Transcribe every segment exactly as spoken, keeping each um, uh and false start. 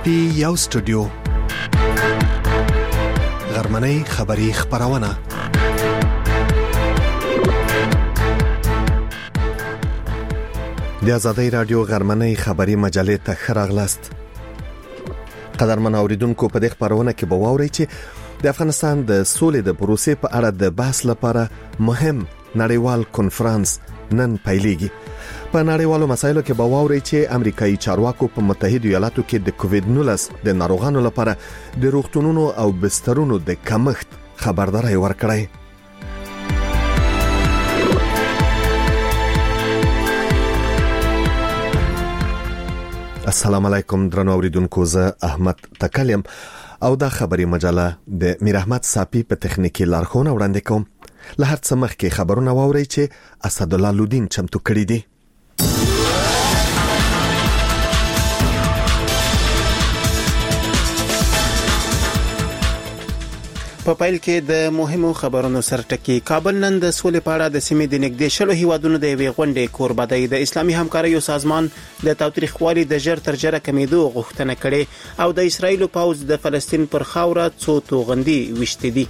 پټي یو سټوډیو غرمنۍ خبری خبرونه د آزادۍ رادیو غرمنۍ خبری مجلې ته خراغلاست. قدرمن اوریدونکو په دې خبرونه کې به واورئ چې د افغانستان د سولې د پروسې په اړه د بحث لپاره مهم نړیوال کنفرانس نن پیلېږي. په نړیوالو مسایلو کې به واورئ چې امریکایي چارواکو په متحده ایالاتو کې د کووډ نولس د ناروغانو لپاره د روغتونونو او بسترونو د کمښت خبرداري ورکړې. السلام علیکم درنو اوریدونکو، زه احمد تکلم او دا خبری مجله د میر احمد صافی په تخنیکی لارښوونه وړاندې کوم. له هر څه مخکې خبرونه واورئ چې اسدالله لودین چمتو کړی دی. په پیل کې د مهمو خبرونو سرټکی. کابل نن د سولې په اړه د سیمې د نږدې شلو هیوادونو د یوې غونډې کوربه دی. د اسلامي همکاریو سازمان د تاوتریخوالي د ژر تر ژره کمیدو غوښتنه کړې او د اسرایل پوځ د فلسطین پر خاوره څو توغندي وشته دي.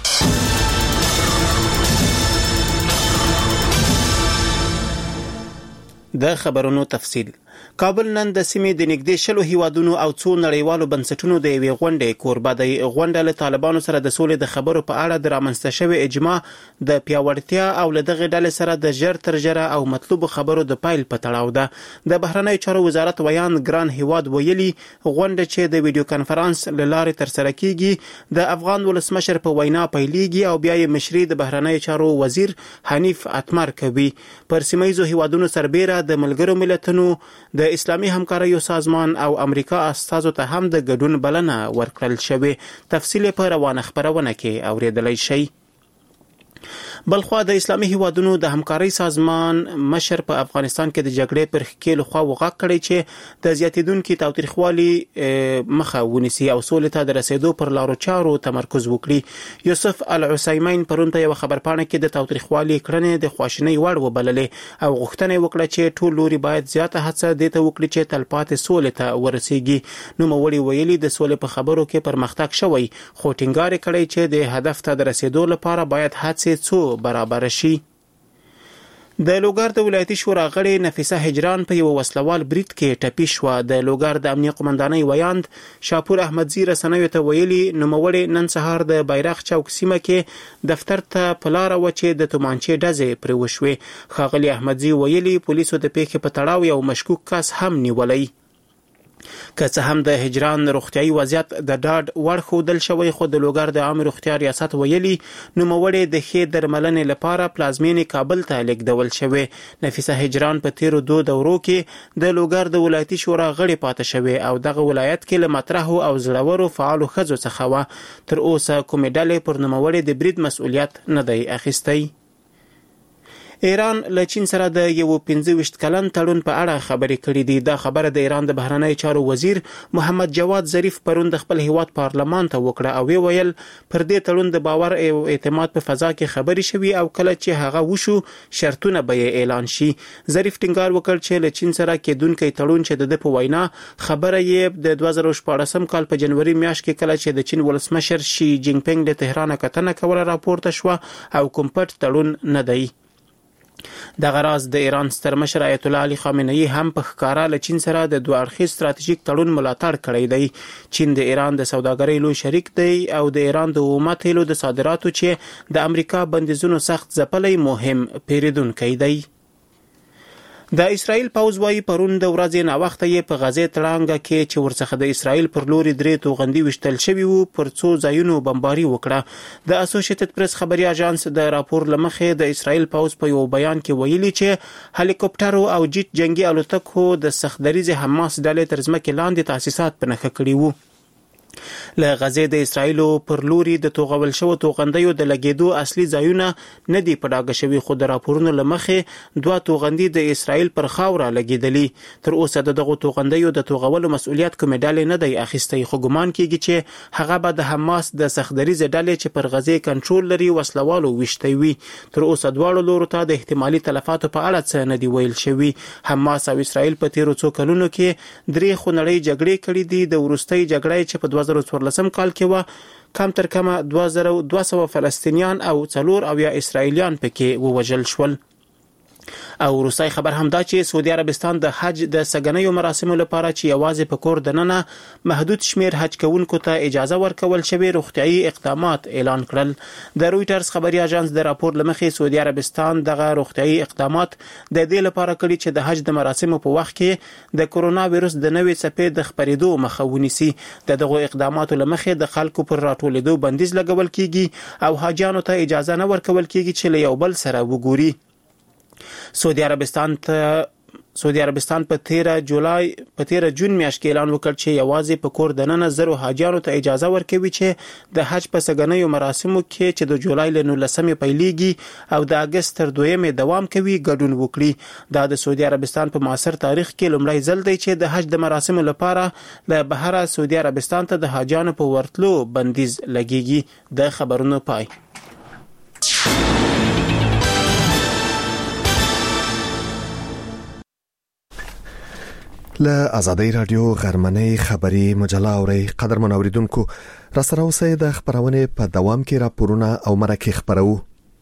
د خبرونو تفصیل. کابل نن د سیمې د نږدې شلو هیوادونو او څو نړیوالو بنسټونو د یوې غونډې کوربه دی. غونډه له طالبانو سره د سولې د خبرو په اړه د رامنځته شوې اجماع د پیاوړتیا او له دغه ډلې سره د ژر تر ژره او مطلوب خبرو د پایل په تړاو ده. د بهرنیو چارو وزارت ویان ګران هیواد ویلي غونډه چې د ویډیو کانفرنس له لارې تر سره کیږي د افغان ولسمشر په وینا پیلېږي او بیا یې مشري د بهرنیو چارو وزیر حنیف اتمر کوي. پر سیمایي هیوادونو سربېره د ملګرو ملتونو د اسلامي همکاریو سازمان او امریکا استازو ته هم د ګډون بلنه ورکړل شوې. تفصیل په روانه خبرونه کې اوریدلای شئ. بلخوا د اسلامي هیوادونو د همکاري سازمان مشر په افغانستان کې د جګړې پر خکېلو خوا وغږ کړی چې د زیاتیدونکو تاوتریخوالي مخه ونیسي او سولې ته د رسیدو پر لارو چارو تمرکز وکړي. یوسف العثیمین پرون په یو خبرپاڼه کې د تاوتریخوالي کړنې د خواشینۍ وړ وبللې او غوښتنه وکړه چې ټول لوري باید زیاته هڅه دې ته وکړي چې تلپاتې سولې ته ورسیږي. نو موري ویلي د سولې په خبرو کې پرمختګ شوی، خو ټینګار کړی چې د هدف ته د رسیدو لپاره باید هڅې څو برابر شي. د لوګر د ولایتي شورا غړي نفیسه هجران په یو وسلوال برید کې ټپي شوه. د لوګر د امنیه قومندانۍ ویاند شاپور احمدزی رسنیو ته ویلي نوموړی نن سهار د بیرغ چوک سیمه کې دفتر ته په لاره و چې د تومانچې ډزې پرې وشوې. ښاغلي احمدزی ویلي پولیسو د پیښې په تړاو یو مشکوک کس هم نیولی. که څه هم د هجران روغتیايي وضعیت د ډاډ وړ ښودل شوی، خو د لوګر د عام روغتیا ریاست ویلي نوموړی د ښې درملنې لپاره پلازمینې کابل ته لیږدول شوی. نفیسه هجران په تیرو دو دورو کې د لوګر د ولایتي شورا غړي پاتې شوی او دغه ولایت کې له مطرحو او زړورو فعالو ښځو څخه وه. تر اوسه کومې ډلې پر نوموړی د برید مسؤلیت نه دی اخیستی. ایران له چین سره د یو پنځه ویشت کلن تړون په اړه خبرې کړې دي. دا خبره د ایران د بهرنیو چارو وزیر محمد جواد ظریف پرون د خپل هیواد پارلمان ته وکړه او ویل پر دې تړون د باور او اعتماد په فضا کې خبرې شوي او کله چې هغه وشو شرطونه به اعلان شي. ظریف ټینګار وکړ چې له چین سره کېدونکي تړون چې د په وینا خبره یې د دوه زره شپاړسم کال په جنوري میاشت کې کله چې د چین ولسمشر شي جینګ پینګ له تهران کتنه کوله راپورته شو او کوم پټ تړون نه دی. دغه راز د ایران ستر مشر آیت الله علي خامنه‌ای هم په ښکارا له چین سره د دوه اړخیز ستراتیژیک تړون ملاتړ کړی دی. چین د ایران د سوداګرۍ لوی شریک دی او د ایران د اومه تیلو د صادراتو چې د امریکا بندیزونو سخت ځپلې مهم پیریدونکی دی. د اسرائیل پوځ وايي پرون د ورځې نا وخت یې په غزه تړانګه کې چې ورڅخه د اسرائیل پر لوري درې توغندي وشتل شوی وو پر څو ځایونو بمباري وکړه. د اسوسییټډ پریس خبري اژانس د راپور لمخې د اسرائیل پوځ په یو بیان کې ویلي چې هلیکوپټرو او جیټ جنگي الوتکو د سختدریز حماس ډلې تر ځمکې لاندې تاسیسات په نښه کړي وو. له غزې د اسرایل پر لوري د توغول شو توغندیو د لګیدو اصلي ځایونه نه دی پډاګه شوی، خو د راپورونو لمخې دوه توغندي د اسرایل پر خاوره لګیدلې. تر اوسه دغه توغندیو د توغولو مسؤلیت کوم ډلې نه دی اخیستی، خو ګمان کیږي چې هغه به د حماس د سختدریزه ډلې چې پر غزې کنټرول لري وسلوالو وشتي وي. تر اوسه دواړو لورو ته د احتمالي تلفاتو په اړه څه نه دی ویل شوی. حماس او اسرایل په تیرو څو کلونو کې درې خونړۍ جګړې کړې دي. د وروستۍ جګړې چې په دوه زره څوارلسم کال کې و کم تر کمه دوه زره دوه سوه فلسطینیان او څلور اویا اسرایلیان پکې ووژل شول. او روسي خبر هم دا چې سعودي عربستان د حج د سګنیو مراسمو لپاره چې یوازې په کور دننه محدود شمیر حج کوونکو ته اجازه ورکول شوی روغتيایي اقدامات اعلان کړل. د رويټرز خبري اژانس د راپور لمخې سعودي عربستان دغه روغتيایي اقدامات د دې لپاره کړی چې د حج د مراسمو په وخت کې د کورونا وایرس د نوې څپې د خپرېدو مخه ونیسي. دغه اقداماتو لمخې د خلکو پر راټولېدو بندیز لګول کیږي او حاجانو ته اجازه نه ورکول کیږي چې له یو بل سره وګوري. سعودي عربستان ته سعودي عربستان په تیره جولای په تیره جون میاشت کې اعلان وکړ چې یوازې په کور دننه زرو حاجیانو ته اجازه ورکوي چې د حج په سګنیو مراسمو کې چې د جولای له نولسمې پیلېږي او د اگست تر دویمې دوام کوي ګډون وکړي. دا د سعودي عربستان په معاصر تاریخ کې لومړی ځل دی چې د حج د مراسمو لپاره له بهره سعودي عربستان ته د حاجیانو په ورتلو بندیز لګیږي. د خبرونو پای. له آزادۍ رادیو غرمنۍ خبري مجله اوري قدرمن اوریدونکو را سره اوسئ. د خبرونه په دوام کې راپورونه او مرکه خبرو.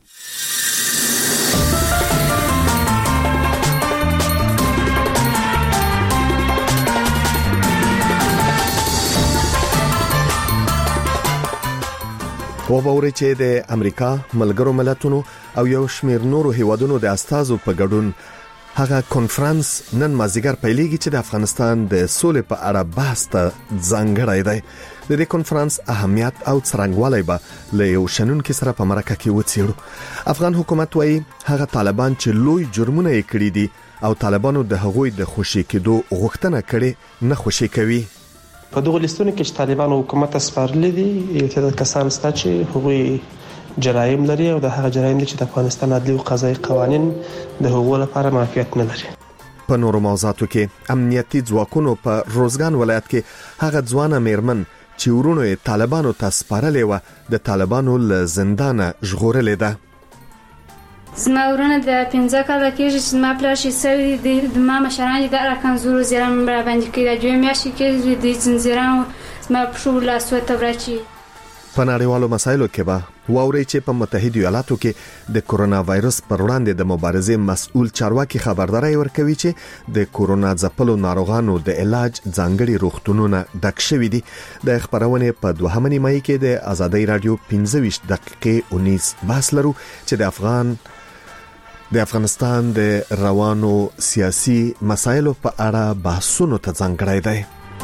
و باوري چې د امریکا ملګرو ملتونو او یو شمېر نورو هیوادونو د استازو په ګډون هغه کانفرنس نن مازیګر پیلېږي چې د افغانستان د سولې په اړه بحث ته ځانګړی دی. د دې کانفرنس اهمیت او څرنګوالی به له یو شنونکي سره په مرکه کې وڅېړو. افغان حکومت وایي هغه طالبان چې لوی جرمونه یې کړي دي او طالبانو د هغوی د خوشي کېدو غوښتنه کړې نه خوشي کوي. په دغه لیستونو کې چې طالبانو حکومت سپارلي دي یو تعداد کسان شته چې هغوی جرایم لري او د هغه جرایم چې د افغانستان عدلي او قضایي قوانين د هغو لپاره معافیت نه لري. په نورو موضوعاتو کې امنیتي ځواکونو په روزګان ولایت کې هغه ځوانه میرمن چې ورونو یې طالبانو ته سپارلې و د طالبانو له زندانه ژغورلې ده. زما ورونه د پنځه کاله کېږي چې زما پلار شي سوي دي. د ما مشران د راکنزورو زیران را باندې کې د دوه میاشتې کې د زنجیرانو زما په شو لاسو ته ورچی. په نړیوالو مسایلو کې به واوري چې په متحده ایالاتو کې د کورونا وایرس پر وړاندې د مبارزې مسؤل چارواکي خبرداري ورکوي چې د کورونا ځپلو ناروغانو د علاج ځانګړي روغتونونه ډک شوي دي. د خبرونه په دوهمه نیمایي کې د آزادۍ رادیو پنځه ویشت دقیقې اونیس بحث لرو چې د افغان د افغانستان د روانو سیاسي مسایلو په اړه بحثونو ته ځانګړی دی.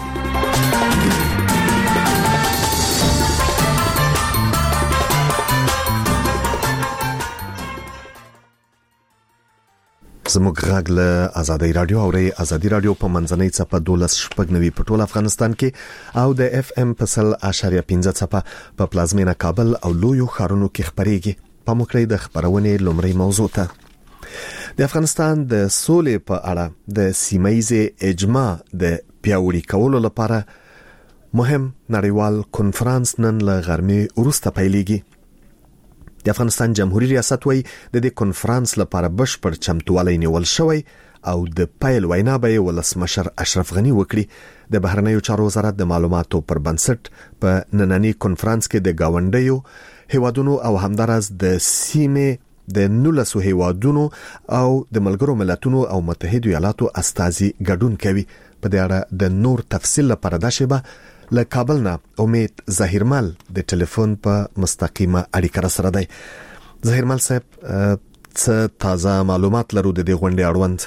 زموږ غږ له آزادۍ رادیو او ری آزادۍ رادیو په منځنۍ څپه دولس شپږ نوي په ټول افغانستان کې او د اف ام په سل اشاریه پنځه څپه په پلازمینه کابل او لویو ښارونو کې خبريږي. په مکرې د خبرونه لومړی موضوع ته د افغانستان د سولې په اړه د سیمایي اجماع د پیاوړي کولو لپاره مهم نړیوال کانفرنس نن له غرمې وروسته پیلېږي. د افغانستان جمهوریت ریاست وایي د دې کانفرنس لپاره بشپړ چمتووالی نیول شوی او د پیل وینا به ولسمشر اشرف غنی وکړي. د بهرنیو چارو وزارت د معلوماتو پر بنسټ په نننی کانفرنس کې د گاونډیو هیوادونو او همدارس د سیمې د نولسو هیوادونو او د ملګرو ملتونو او متحده ایالاتو استازي ګډون کوي. په دې اړه د نور تفصیل لپاره دا شیبه له کابل نه امید ظهیرمل د ټلیفون په مستقیمه اړیکه سره دی. ظهیرمل صاحب څه تازه معلومات لرو د دې غونډې اړوند؟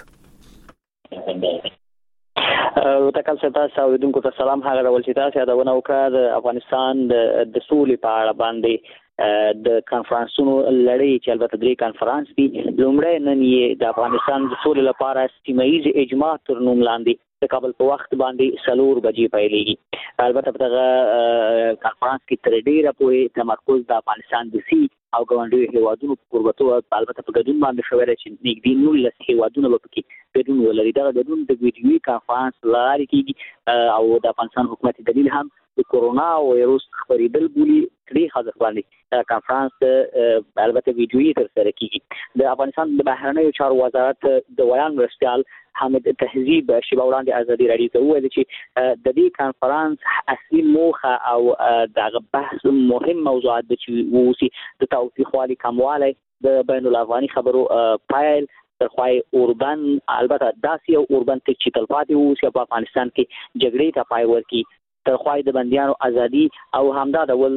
تکل ستا سعودونکو ته سلام. هغه ډول چې تاسو یادونه وکړه د افغانستان د سولې په اړه باندې د کانفرنسونو لړۍ چې البته درې کانفرنس دي لومړی نن یې د افغانستان د سولې لپاره سیمه‌ایز اجماع تر نوم لاندې د کابل په وخت باندې څلور بجې پیلېږي. البته په دغه کانفرنس کې تر ډیره پورې تمرکز د افغانستان د سی او ګاونډیو هیوادونو په قربتو البته په ګډون باندې شوی دی چې نږدې نولس هیوادونه به پکې ګډون ولري. دغه ګډون د ویډیوي کانفرنس له لارې کېږي او د افغانستان حکومت دلیل هم د کورونا وایروس خپرېدل بولي. دې حاضر باندې کانفرنس البته ویډیوي ترسره کېږي. د افغانستان د بهرنیو چارو وزارت د ویان مرستیال حامد تهذیب شیبه وړاندې ازادي راډیو ته وویل چې د دې کانفرنس اصلي موخه او دغه بحث مهم موضوعات د چې ووسی د تاوتریخوالي کموالی د بین الافغاني خبرو پایل ترخوای اوربن البته داسې او اوربن ته چې تلپاتې ووسی په افغانستان کې جګړې ته پای ورکړي ترخوای د بنديانو ازادي او همدا ډول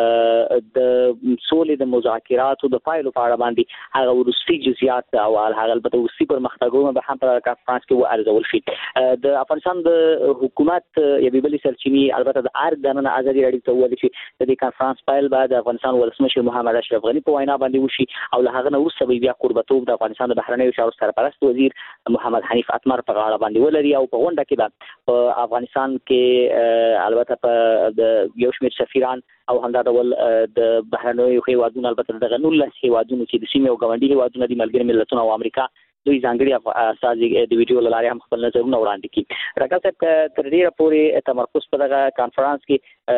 د سولې د مذاکراتو د پایلو په اړه باندې هغه ورستي جزئیات او هغه البته ورستي پرمختګونه به هم په کانفرنس کې وارزول شي. د افغانستان د حکومت یوه بل سرچینې البته د ارګ د نن ازادي راډیو ته ویل چې د دې کانفرنس پایل بعد د افغانستان ولسمشر محمد اشرف غنی په وینا باندې وشي او له هغه نه وروسته بیا قربتوب د افغانستان د بهرنیو چارو سرپرست وزیر محمد حنیف اتمر په غاړه باندې ولري او په غونډه کې په افغانستان کې البته په د یو شمېر سفیران او همدا ډول د بهرنیو هیوادونو البته د نولس هیوادونو چې د سیمې او ګاونډي هیوادونو د ملګري ملتونو او امریکا دوی ځانګړي اساسي د ویډیو لارې هم خپل نظرونه وړاندې کړي. راکاسه تر ډیره پورې تمرکز په دغه کانفرنس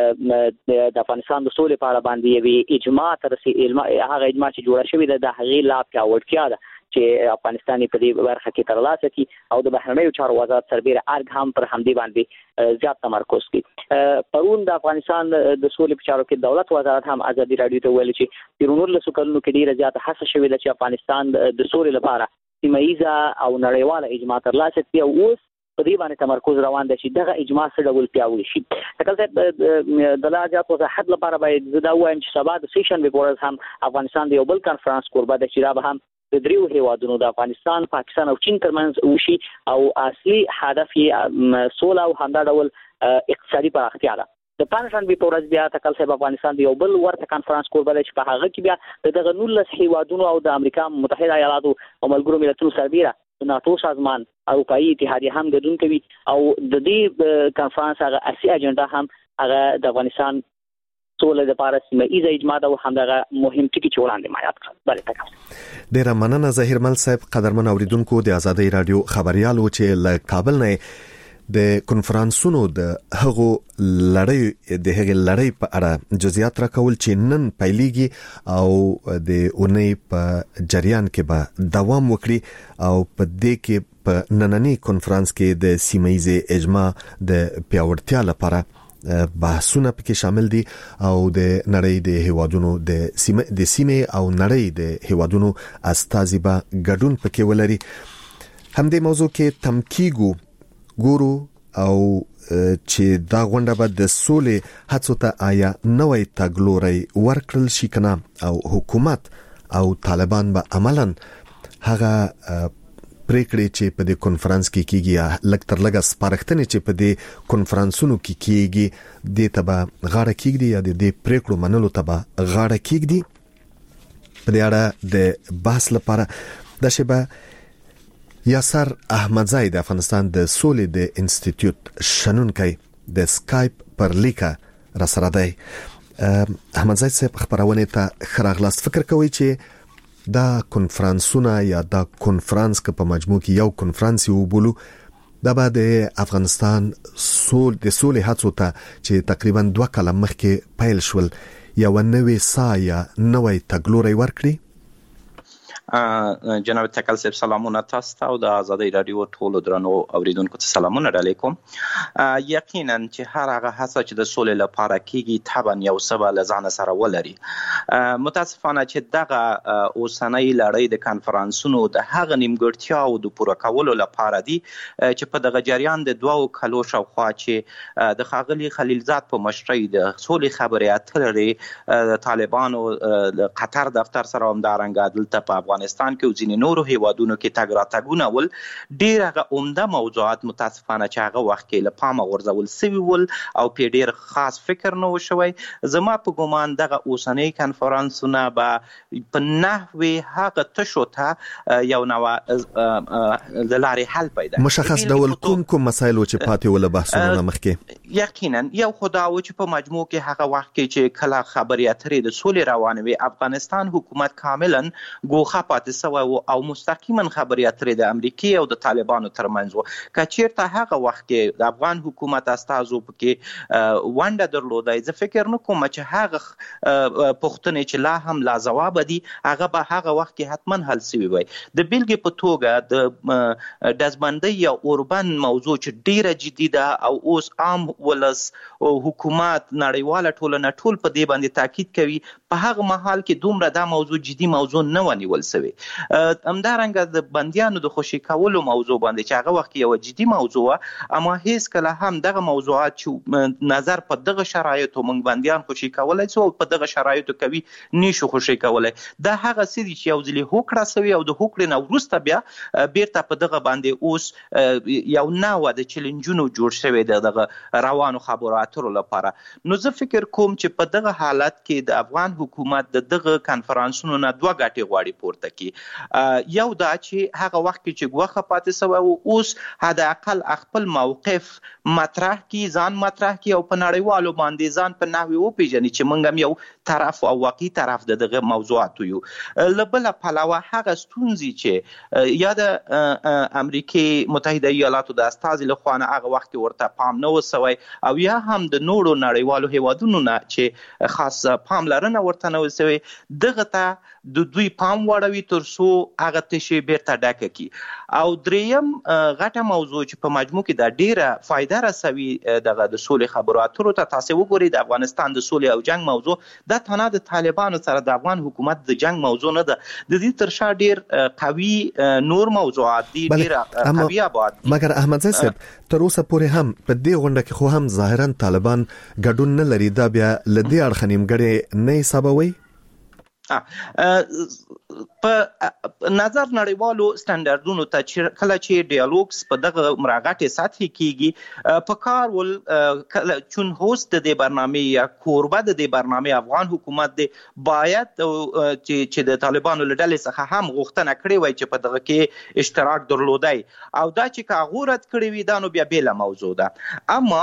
کې د افغانستان د سولې په اړه باندې یوه اجماع تر سي هغه اجماع چې جوړه شوې ده د هغې لا پیاوړتیا ده چې افغانستان په دې برخه کې ترلاسه کړي او د بهرنیو چارو وزارت سربېره ارګ هم پر همدې باندې زیات تمرکز کړي. پرون د افغانستان د سولې په چارو کې دولت وزارت هم ازادي راډیو ته ویل چې په نولسو کلونو کې ډیره زیاته هڅه شوې ده چې افغانستان د سولې لپاره سیمه‌ایزه او نړیواله اجماع ترلاسه کړي او اوس په دې باندې تمرکز روان دی چې دغه اجماع څه ډول پیاوړی شي. کله د لا زیات وضاحت لپاره باید زه دا وایم چې سبا د سیشن ریپورټ هم افغانستان د یو بل کانفرنس کوربه دی چې را به هم د دریو هیوادونو د افغانستان، پاکستان او چین ترمنځ وشي او اصلي هدف یې سوله او همدا ډول اقتصادي پراختیا ده. د پنځشنبه په ورځ بیا تکل صاحب افغانستان د یو بل ورته کانفرنس کوربه دی چې په هغه کې بیا دغه نولس هیوادونو او د امریکا متحده ایالاتو او ملګرو ملتونو سربېره د ناتو سازمان اروپایي اتحادیه هم ګډون کوي او د دې کانفرنس هغه اصلي اجنډا هم هغه د افغانستان سولې لپاره سیمه‌ایزه اجماع ده او همدغه مهم ټکي چې وړاندې ما یاد کړل. بله تاسو ډیره مننه ظاهرمل صاحب. قدرمن اوریدونکو د آزادۍ رادیو خبريال و چې له کابل نه د کنفرانسونو د هغو لړۍ د هغې لړۍ په اړه جزئیات راکول چې نن پیلېږي او د اونۍ په جریان کې به دوام وکړي او په دې کې په نننی کنفرانس کې د سیمه‌ایزه اجماع د پیاوړتیا لپاره بحثونه پکې شامل دي او د نړۍ د هیوادونو د سیمه د سیمه او نړۍ د هیوادونو استازي به ګډون پکې ولري. همدې موضوع کې تمکیګو ګورو او چې دا غونډه به د سولې هڅو ته آیا نوې تګلوري ورکړل شي کنه او حکومت او طالبان به عملاً هغه پریکړې چې په دې کنفرانس کې کیږي لکه تر لږه سپارښتنې چې په دې کنفرانسونو کې کیږي د تبا غاړه کیږي یا د دې پریکړو منلو تبا غاړه کیږي. په دې اړه د بحث لپاره د شبه یاسر احمدزای د افغانستان د سولې د انسټیټیوټ شنونکي د سکایپ پر لیکه را سره دی. احمدزای صاحب خبرونه ته خراغلاست. فکر کوي چې دا کنفرانسونه یا دا کنفرانس که په مجموع کې یو کنفرانس یو بولو دا به د افغانستان سول د سولې هڅو ته چې تقریبا دوه کاله مخکې پیل شول یو نوې سا یا نوې تګلوري ورکړي. جناب تکل صاحب سلامونه تاسو ته او د آزادۍ رادیو ټولو درنو اوریدونکو ته سلامونه علیکم. یقینا چې هر هغه هڅه چې د سولې لپاره کیږي طبعا یو څه له ځان سره ولري. متاسفانه چې دغه اوسنۍ لړۍ د کانفرنسونو د هغه نیمګړتیاو د پوره کولو لپاره دي چې په دغه جریان د دوو کلو شاوخوا چې د ښاغلي خلیلزاد په مشرۍ د سولې خبرې اترې طالبانو قطر دفتر سره همدارنګه دلته په افغانستان افغانستان کې او ځینې نورو هیوادونو کې تګ راتګونه ول، ډیر هغه عمده موضوعات متاسفانه چې هغه وخت کې له پامه غورځول سوي ول او په ډیر خاص فکر نه وشوي. زما په ګومان دغه اوسنۍ کنفرانسونه به په نحوی هغه تشو ته یو نوع د لارې حل پیدا مشخص ډول کوم کوم مسایل چې پاتې ول بحثونه مخکې. یقینا یو خدا و چې په مجموع کې هغه وخت کې چې کله خبرې اترې د سولې روانې وي، افغانستان حکومت کاملا ګوښه پاتې سوی او مستقیما خبرې اترې د امریکای او د طالبانو ترمنځ و. که چیرته هغه وخت کې د افغان حکومت استازو پکې ونډه درلودای، زه فکر نه کوم چې هغه پوښتنې چې لا هم لا ځواب دي هغه به هغه وخت کې حتما حل شوی وي. د بیلګې په توګه د دزبندۍ یا اوربن موضوع چې ډیره جدي ده او اوس عام ولس او حکومت نړیواله ټولنه ټول په دې باندې تاکید کوي، په هغه مهال کې دومره دا موضوع جدي موضوع نه ونیول شوی. همدارنګه د بندیانو د خوشي کولو موضوع باندې چې هغه وخت یو جدي موضوع و، اما هیڅ کله هم دغه موضوعات چې نظر په دغه شرایطو موږ بندیان خوشي کولای شو په دغه شرایطو کوي نشو خوشي کولای. دا هغه سړي چې یو ځلې هوکړه سوی او د هوکړې نه وروسته بیا بیرته په دغه باندې اوس یو نوع د چیلنجونو جوړ شوی د دغه روانو خبرو اترو لپاره. نو زه فکر کوم چې په دغه حالت کې د افغان حکومت د دغه کنفرانسونو نه دوه ګټې غواړي پورته کړي. یو دا چې هغه وخت کې چې ګوښه پاتې سوی او اوس حد اقل خپل موقف مطرح کړي، ځان مطرح کړي او په نړیوالو باندې ځان په نحوی وپیژني چې موږ هم یو طرف او واقعي طرف د دغه موضوعاتو یو. له بله پلوه هغه ستونزې چې یا د امریکای متحده ایالاتو د استازي له خوا نه هغه وخت ورته پام نه وسوی او یا هم د نورو نړیوالو هیوادونو نه چې خاص پاملرنه ورته نه وسوی، دغه ته د دوی پام وړوي تر څو هغه تشي بیرته ډکه کی. او دریم غټه موضوع چې په مجموع کې د ډیره فایده رسوي دغه د سولې خبرو اترو ته، تاسو وګورئ د افغانستان د سولې او جنگ موضوع د تنه د طالبانو سره د افغان حکومت د جنگ موضوع نه ده، د دې تر شا ډیر قوي نور موضوعات دي، ډیر قوي ابعاد. مګر احمد زاهد صاحب تر اوسه پورې هم په دې غونډه کې خو هم ظاهرا طالبان ګډون نه لري، دا بیا لدی اړخ نیمګړی نه حسابوي. په نظر نړیوالو سټانډردونو ته چې کله چې ډیالوګز په دغه مراغټه سطحي کیږي، په کار ول کله چون هوست د دې برنامه یا کوربه د دې برنامه افغان حکومت دی باید چې چې د طالبانو له ډلې څخه هم غوښتنه کړې وای چې په دغه کې اشتراک درلودای او دا چې کاغورت کړی وي دا نو بیا بیل موضوع ده. اما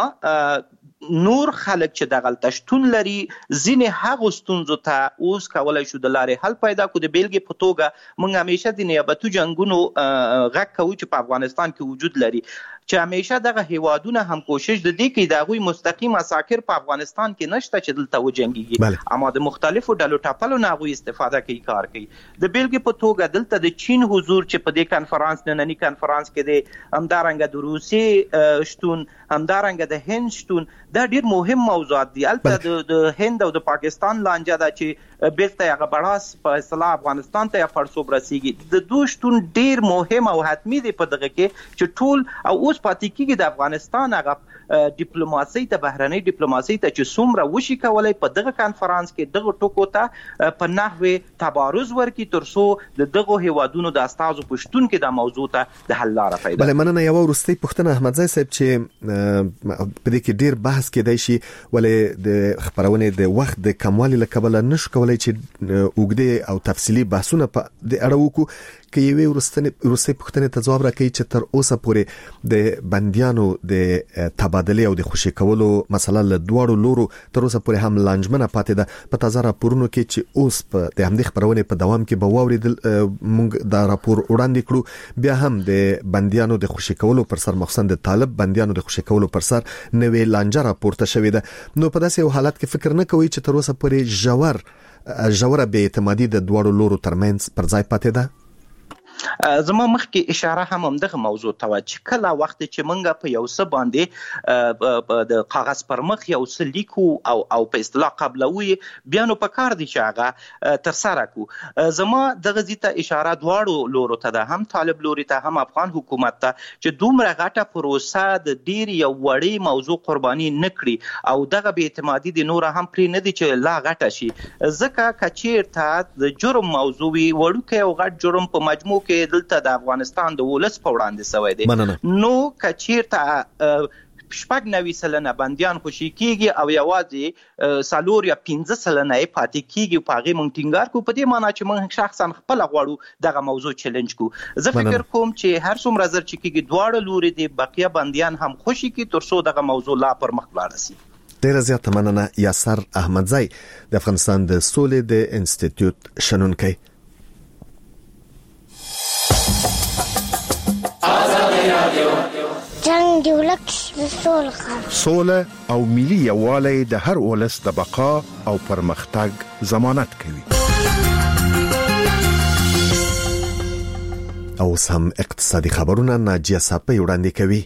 نور خلک چې دغه تشتون لري ځینې هغه ستونزو ته اوس کولای شو د لارې حل پیدا کړو. د بیلګې په توګه موږ همیشه د نیابتي جنگونو غږ کوو چې په افغانستان کې وجود لري، چې همیشه دغه هیوادونه هم کوشش د دې کوي د هغوی مستقیم اساکر په افغانستان کې نشته چې دلته وجنګيږي، اما د مختلفو ډلو ټاپلو نه هغوی استفاده کوي کار کوي. د بیلګې په توګه دلته د چین حضور چې په دې کنفرانس نننی کنفرانس کې دی، همدارنګه د روسي شتون، همدارنګه د هند شتون، دا ډیر مهم موضوعات دي. البته د هند او د پاکستان لانجه دا چې بیرته هغه بڑاس په اصطلاح افغانستان ته فرصوب رسیږي، د دوه شتون ډیر مهم او حتمی دی په دغه کې چې ټول او اوس پاتې کېږي د افغانستان هغه ډیپلوماسي ته بهرنۍ ډیپلوماسي ته چې څومره وشي کولای په دغه کانفرنس کې دغه ټکو ته په نحوه تبارز ورکړي تر څو د دغه هیوادونو د استازو پښتون کې د موضوع ته د حل لاره پیدا. بل مننه یو ورستي پښتنه احمد زاهد صاحب چې په دې کې ډیر بحث کېدای شي ولې د خبرونه د وخت د کموالي لکبل نشو کولای چې اوګدي او تفصيلي بحثونه په د اړه وکړو. کې یو ورستنی روسي پښتنه ته جواب راکړي چې تر اوسه پورې د بنديانو د تبادله او د خوشي کولو مسله له دوړو لورو تر اوسه پورې هم لانجمنه پاتې ده. په تازه راپورونو کې چې اوس په د همدې خبرونه په دوام کې به واوریدل موږ دا راپور وړاندې کړو، بیا هم د بنديانو د خوشي کولو پر سر مخصوصا د طالب بنديانو د خوشي کولو پر سر نوې لانجه راپورته شوې ده. نو په داسې حالت کې فکر نه کوي چې تر اوسه پورې جوړ جوړه به اعتمادي د دوړو لورو ترمنځ پر ځای پاتې ده. زما مخکې اشاره هم هم دغه موضوع ته و چې کله وخت چې موږ په یو څه باندې د کاغذ پر مخ یو څه لیکو او او په اصطلاح قبلوي بیا نو په کار دي چې هغه تر سره کو. زما دغه ځیته اشاره دواړو لورو ته ده، هم طالب لوري ته هم افغان حکومت ته، چې دومره غټه پروسه د ډیر یو وړي موضوع قرباني نکړي او دغه بې اعتمادي د نور هم پرې نه دي چې لا غټه شي. ځکه کچیرته د جرم موضوعي وړوکی او غټ جرم په مجموع کې دلته د افغانستان د ولس په وړاندې سوی دی، نو کچیرته شپږ نوي سلنه بندیان خوشي کیږي او یوازې څلور یا پنځه سلنه یې پاتې کیږي، په هغې موږ ټینګار کوو، په دې معنا چې موږ شخصا خپله غواړو دغه موضوع چیلنج کوو. زه فکر کوم چې هر څومره زر چې کیږي دواړه لوري دي بقیه بندیان هم خوشي کړي تر څو دغه موضوع لا پر مخ لاړه سي. ډیره زیاته مننه یاسر احمدزی د افغانستان د سولې د انسټیټیوټ شنونکی. جنگ دی ولک سوله سوله او ملي یووالی د هر ولس د بقا او پرمختګ ضمانت کوي. او سم اقتصادي خبرونه ناجیه صاحب وړاندې کوي.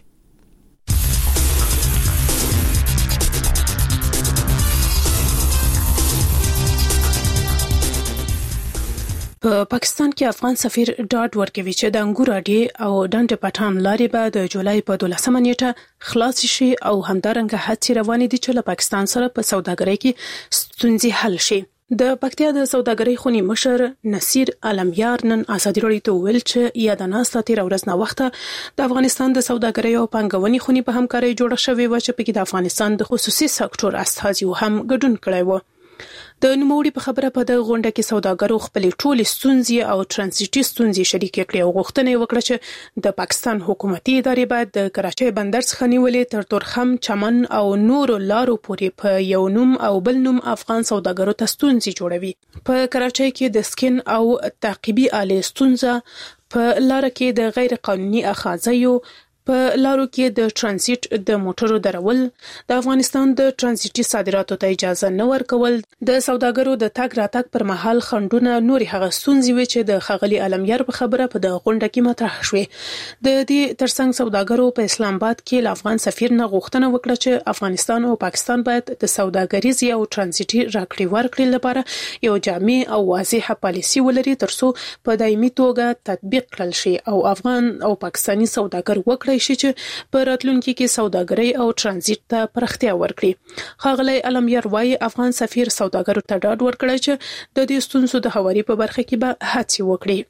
په پاکستان کې افغان سفیر ډاډ ورکوي چې د انګور اډې او ډنډ پټان لارې به د جولای په دولسمه نیټه خلاص شي او همدارنګه هڅې روانې دي چې له پاکستان سره په سوداګرۍ کې ستونزې حل شي. د پکتیا د سوداګرۍ خونی مشر نصیر علمیار نن ازادي راډیو ته ویل چې یادناسته تیر ورځ نه وخته د افغانستان د سوداګرۍ او پانګونې خونی په همکارۍ جوړه شوې و چې په کې د افغانستان د خصوصي سکتور استازي هم ګډون کړی و. د نوموړي په خبره په د غونډه کې سوداګرو خپل ټولې ستونزې او ترانزیټي ستونزې شریک کړي او غوښتنه وکړه چې د پاکستان حکومتي ادارې باید د کراچۍ بندر څخه نیولې تر تورخم، چمن او نورو لارو پورې په یو نوم او بل نوم افغان سوداګرو ته ستونزې جوړوي. په کراچۍ کې د سکن او تعقیبي آلې ستونزه، په لار کې د غیر قانوني اخاذیو، په لارو کې د ترانزیت د موټرو درول، د افغانستان د ترانزیتي صادراتو ته اجازه نه ورکول، د سوداګرو د تګ راتګ پر مهال خنډونه، نوري هغه ستونزې وي چې د ښاغلي علمیار په خبره په د غونډه کې مطرح شوې. د دې ترڅنګ سوداګرو په اسلام آباد کې له افغان سفیر نه غوښتنه وکړه چې افغانستان او پاکستان باید د سوداګریزي او ترانزیتي راکړې ورکړې لپاره یو جامع او واضح پالیسي ولري ترڅو په دایمي توګه تطبیق کړل شي او افغان او پاکستاني سوداګر وکړي شي چې په راتلونکي کې سوداګرۍ او ترانزیت ته پراختیا ورکړي. ښاغلی علمیار وايي افغان سفیر سوداګرو ته ډاډ ورکړی چې د دې ستونزو د هواري په برخه کې به هڅې وکړي.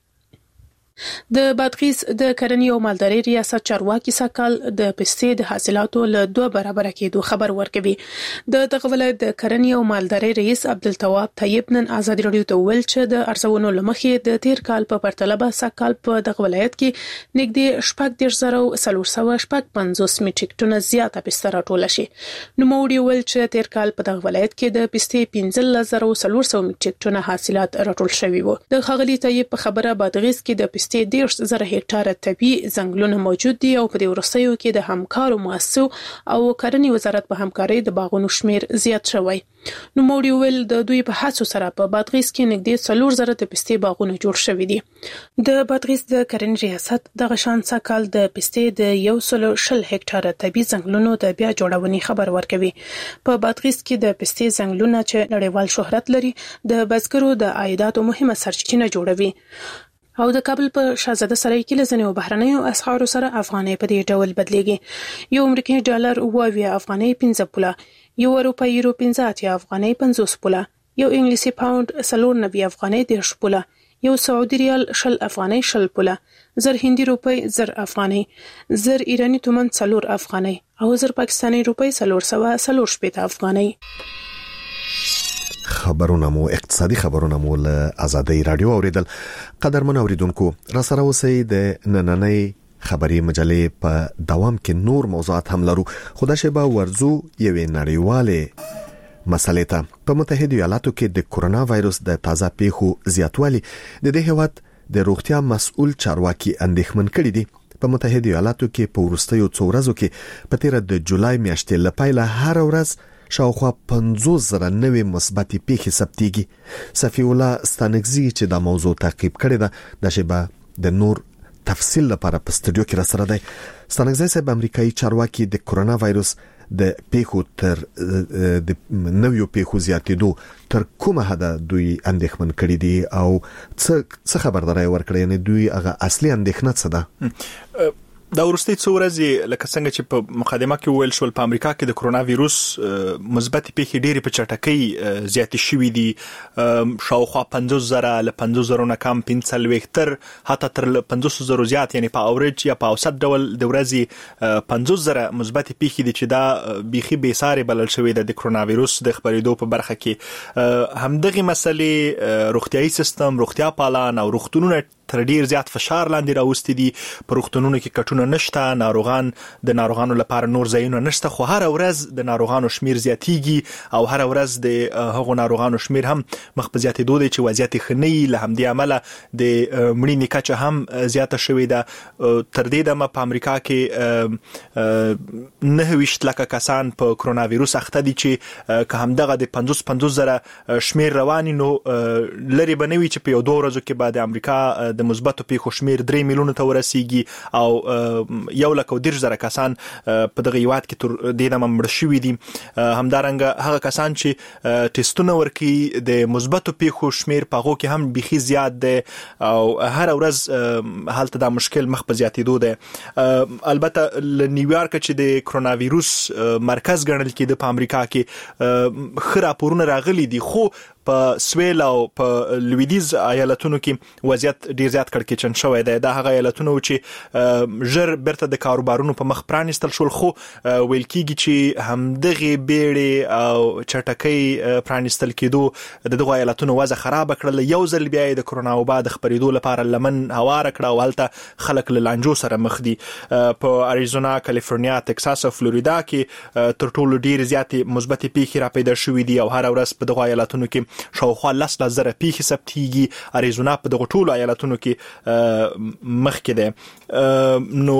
د بادغیس د کرنې او مالدارۍ ریاست چارواکي سکال د پستې د حاصلاتو له دوه برابر کېدو خبر ورکوي. د دغه ولایت د کرنې او مالدارۍ رئیس عبدالتواب طیب نن ازادي راډیو ته ویل چې د ارزونو لمخې د تیر کال په پرتله به سکال په دغه ولایت کې نږدې شپږ دېرش زره څلور سوه شپږ پنځوس میټریک ټنه زیاته پسته راټوله شي. نوموړي ویل چې تیر کال په دغه ولایت کې د پستې پنځلس زره څلور سوه میټریک ټنه حاصلات راټول شوي وو. د ښاغلي طیب په خبره بادغیس کې د پستې دېرش زره هکټاره طبي ځنګلونه موجود دي او په دې وروستیو کې د همکارو مؤسسو او کرنې وزارت په همکارۍ د باغونو شمیر زیات شوی. نوموړي ویل د دوی په هڅو سره په بادغیس کې نږدې څلور زره د پستې باغونه جوړ شوي دي. د بادغیس د کرنې ریاست دغه شان سکال د پستې د یو سل شل هکټاره طبي ځنګلونو د بیا جوړونې خبر ورکوي. په بادغیس کې د پستې ځنګلونه چې نړیوال شهرت لري د بزګرو د عایداتو مهمه سرچینه جوړوي. او د کابل په شاهزاده سرای کې لزنې بهرنیو اسعارو سره افغانۍ په دې ډول بدلېږي. یو امریکایي ډالر اوه افغانۍ پنځه پوله، یو اروپایي یورو پنځه اتیا افغانۍ پنځوس پوله، یو انګلیسي پاوند څلور نوي افغانۍ دېرش پوله، یو سعودي ریال شل افغانۍ شل پوله، زر هندي روپۍ زر افغانۍ، زر ایرانی تومان څلور افغانۍ او زر پاکستاني روپۍ څلور سوه څلور شپېته افغانۍ. خبرونه مو اقتصادي خبرونه مو له ازادي رادیو اوریدل. قدرمن اوریدونکو را سره اوسئ د نننۍ خبري مجلې په دوام کې نور موضوعات هم لرو. خدا شبا ورزو یوې نړیواله مسلې ته. په متحده ایالاتو کې د کورونا وایروس د تازه پیښو زیاتوالی د دې هیواد د روغتیا مسؤل چارواکي اندېښمن کړي دي. په متحده ایالاتو کې په وروستیو څو ورځو کې په تیر د جولای میاشتې لپاره هر ورځ شاوخوا پنځوس زره نوې مثبتې پیښې ثبتېږي. صفی الله ستانکزي چې دا موضوع تعقیب کړې ده د شبا د نور تفصیل لپاره په استودیو کې را سره دی. ستانګزی صاحب، امریکایي چارواکي د کورونا وایروس د پیښو تر د نویو پیښو زیاتېدو تر کومه حده دوی اندېښمن کړي دي او څه څه خبرداري ورکړي؟ یعنی دوی هغه اصلي اندېښنه څه ده؟ دا ورستي څو ورځې لکه څنګه چې په مقدمه کې ویل شول، په امریکا کې د کرونا وایروس مثبت پیښې ډېری په چټکۍ زیاتې شوې دي، شاوخوا پنځوس زره له پنځوس زره نه کم پنځلوېښت تر حتی تر پنځوس زره زیات، یعنی په اوریج یا په اوسط ډول د ورځې پنځوس زره مثبت پیښې دي چې دا بيخي بې ساري بلل شوې ده د کرونا وایروس د خپرېدو په برخه کې. همدغه مسلې روغتيایي سیستم، روغتیا پالان او روغتونونه تر ډیر زیات فشار لاندې راوستي دي. په روغتونونو کې کټونه نشته، ناروغان د ناروغانو لپاره نور ځایونه نشته، خو هر ورځ د ناروغانو شمیر زیاتیږي او هر ورځ د هغو ناروغانو شمیر هم مخ په زیاتېدو دی چې وضعیت خنۍ له همدې عمله د مړینې کچه هم زیاته شوې ده. تر دې دمه په امریکا کې نه ویشت لکه کسان په کرونا وایروس اخته دي چې که همدغه د پنځوس پنځوس زره شمیر رواني نو لري بنوي چې په یو دوه ورځو کې بعد امریکا د مثبتو پیښو شمیر درې میلیونه ته ورسیږي او یو لک او دیرش زره کسان په دغه هیواد کې تر دې دمه مړ شوي دي. همدارنګه هغه کسان چې ټیسټونه ورکوي د مثبتو پیښو شمیر په هغو کې هم بيخي زیات دی او هر ورځ هلته دا مشکل مخ په زیاتېدو دی. البته له نیویارک چې د کرونا وایروس مرکز ګڼل کېده په امریکا کې ښه راپورونه راغلي دي، خو په سویل او په لویدیز ایالتونو کې وضعیت ډیر زیات کړکېچن شوی دی. دا هغه ایالتونه چې ژر برته د کاروبارونو په مخ پرانیستل شول، خو ویل کېږي چې همدغه بیړې او چټکۍ پرانیستل کېدو د دغه ایالتونو وضع خراب کړل. یو ځل بیا د کرونا وبا د خپرېدو لپاره لمن هوار کړه او هلته خلک له لانجو سره مخ دي. په اریزونا، کالیفورنیا، تکساس او فلوریدا کې تر ټولو ډیر زیاتې مثبت پیښې را پیدا شوې دي او هر ورځ په دغه ایالتونو کې شاوخوا لس لس زره پیښې ثبتېږي. اریزونا په دغه ټولو ایالتونو کې مخکې ده. نو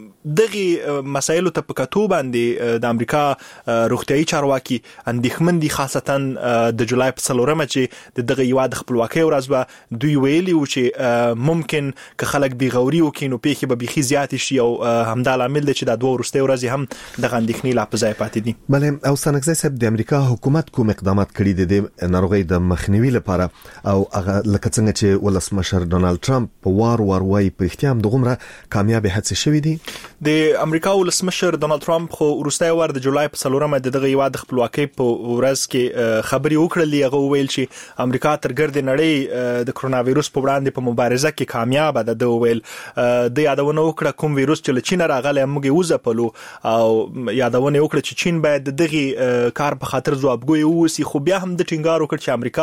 دغه مسایلو ته په کتو باندې د امریکا روغتيایي چارواکي اندېښمن دي، خاصتا د جولای په څلورمه چې د دغه هیواد خپلواکۍ ورځ به دوی ویلي و چې ممکن که خلک بېغوري وکړي نو پیښې به بيخي زیاتې شي او همدا لامل دی چې دا دوه وروستۍ ورځې هم دغه اندېښنې لا په ځای پاتې دي. بلې او ستانګزی صاحب، د امریکا حکومت کوم اقدامات کړي دي د ناروغۍ د مخنیوي لپاره او هغه لکه څنګه چې ولسمشر ډونالد ټرمپ په وار وار وايي په اختیام دغه کامیاب هڅې شوې دي؟ د امریکا ولسمشر ډونالد ټرمپ خو وروستۍ ور د جولای په څلورمه د دغه هیواد خپلواکۍ په ورځ کې خبري وکړلې. هغه ویل چې امریکا تر ګرد نړۍ د کرونا وایروس په وړاندې په مبارزه کې کامیاب ده. د ویل د یادونه وکړه کوم وایروس چې له چین راغلی موږ وځپلو او یادونه وکړه چې چین باید دغه کار په خاطر ځوابګوی ووسی، خو بیا هم د ټینګار وکړ چې امریکا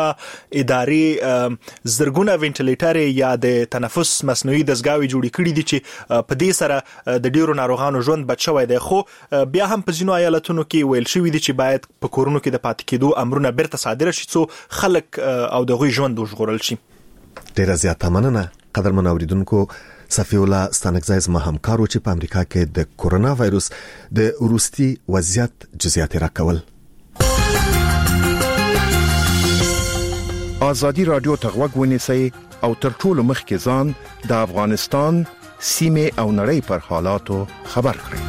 ادارې زرګونه وینټیلیټر یا د تنفس مصنوعي دستګاوې جوړې کړې دي چې په دې سره د ډیرو ناروغانو ژوند بچ شوی دی. خو بیا هم په ځینو ایالتونو کې ویل شوی دی چې باید په کورونو کې د پاتې کېدو امرونه بیرته صادره شي څو خلک او دغوی ژوند وژغورل شي. ډیره زیاته مننه قدرمن اوریدونکو. صفی الله ستانګزی زما همکار و چې په امریکا کې د کورونا وایروس د وروستي وضعیت جزئیات راکول. آزادی رادیو تغوږ ونیسئ او تر ټولو مخکې ځان د افغانستان سیمه او نړۍ پر حالاتو خبر کړئ.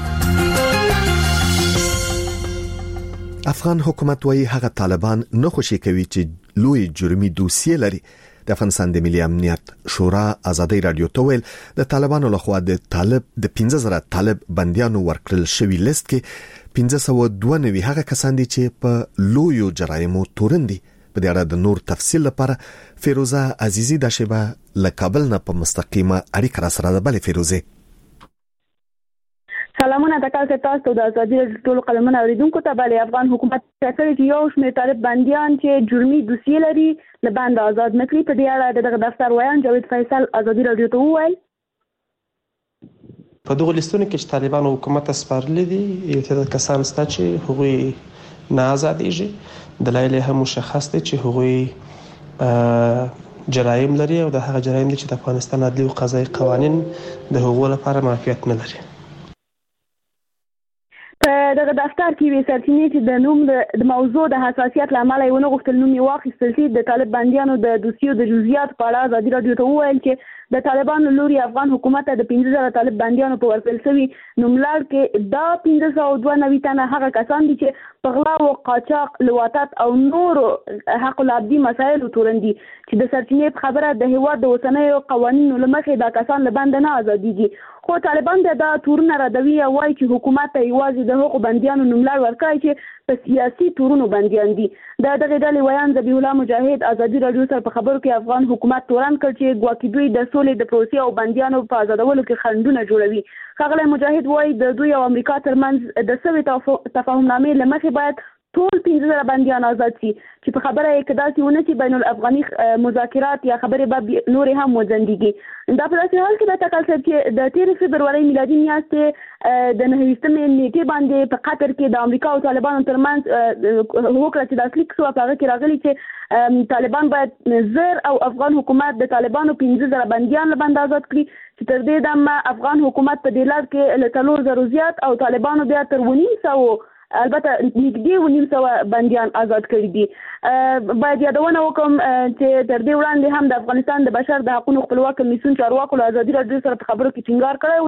افغان حکومت وايي هغه طالبان نه خوشي کوي چې لوی جرمي دوسیه لري. د افغانستان د ملي امنیت شورا آزادی رادیو ته ویل د طالبانو لخوا د طالب د پنځه زره طالب بنديانو ورکړل شوی لیست کې پنځه سوه دوه نوي هغه کسان دي چې په لویو جرایمو تورن دي. په دې اړه د نور تفصیل لپاره فیروزه عزیزی د شیبه له کابل نه په مستقیمه اړیکه را سره ده. بلې فیروزه، سلامونه تاسو ته د آزادی ټول قلمونه اوریدونکو ته. بلې افغان حکومت څرګنده چې یو شمېر طالب بنديان چې جرمي دوسیه لري له بند آزاد نکړي. په دې اړه دغه دفتر ویان جاوید فیصل آزادی رادیو ته وویل په دغه لیستونو کې چې طالبانو حکومت سپارلي دي یو تعداد کسان شته چې هغوی نه آزادېږي. دلایل هم مشخص دي چې هغوی جرایم لري او د هغه جرایم دي چې د افغانستان عدلي او قضایي قوانین د هغو لپاره معافیت نه لري. په دغه دفتر کې وی سرچینې چې د نوم د موضوع د حساسیت لامل یې ونه غوښتل نوم یې واخیستل شي. د طالب بندیانو د دوسیو د جزئیات په اړه آزادي رادیو ته وویل چې د طالبانو لوري افغان حکومت د پنځه زره طالب بنديانو په ورکړل شوی نوملړ کې دا پنځه سوه دوه نوي تنه هغه کسان دي چې په غلا او قاچاق لواطت او نور حق العبدي مسایل تورندي چې د سرچینې په خبره د هیواد د اوسنیو قوانینو لمخې دا کسان له بند نه ازاديږي. خو طالبان دا تورونه ردوي او وايي چې حکومت ته یوازې د حقوق بنديانو نوملړ ورکړي چې په سیاسي تورونو بنديان دي. دا دغه ډلې ویان ذبیح الله مجاهد ازادي رادیو سره په خبرو کې افغان حکومت تورن کړ چې ګواکې دوی د سولې د پروسې او بنديانو په آزادولو کې خنډونه جوړوي. ښاغلی مجاهد وايي د دوی او امریکا ترمنځ د سوي تفاهمنامې لمخې باید ټول پنځه زره بنديان آزاد شي چې په خبره یې کداسي ونه چې بین الافغاني مذاکرات یا خبرې به نور هم وځندېږي. دا په داسې حال کې به تکل صاحب چې د تیرې فبرورۍ میلادي میاشتې د نهه ویشتمې نیټې باندې په قطر کې د امریکا او طالبانو ترمنځ وکړه چې د اصلي کیسو په هغه کې راغلي چې طالبان باید زر او افغان حکومت د طالبانو پنځه زره بنديان له بند آزاد کړي چې تر دې دمه افغان حکومت په دې لړ کې له څلور زرو زیات او طالبانو بیا تر ونیم سوه البته نږدې ونیم سوه بنديان آزاد کړي دي. باید یادونه وکم چې تر دې وړاندې هم د افغانستان د بشر د حقوقو خپلواک کمیسیون چارواکو له ازادي راډیو سره په خبرو کې ټینګار کړی